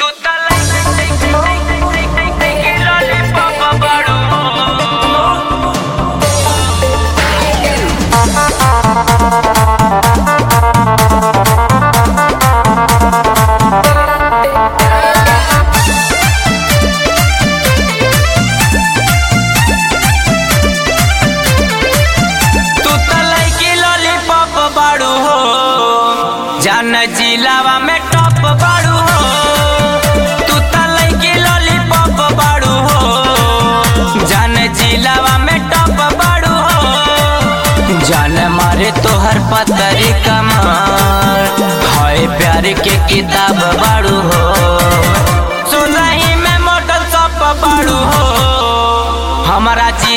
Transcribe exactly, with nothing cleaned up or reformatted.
जान जिलावा में टॉप बाड़ू हो, तू त लइकी लॉलीपॉप बाड़ू हो। जान जिलावा में टॉप बाड़ू हो, जान मारे तोहर पतरी कमर, हाय प्यार के किताब बाड़ू हो। सुनही में मॉडल सब बाड़ू हो, हमारा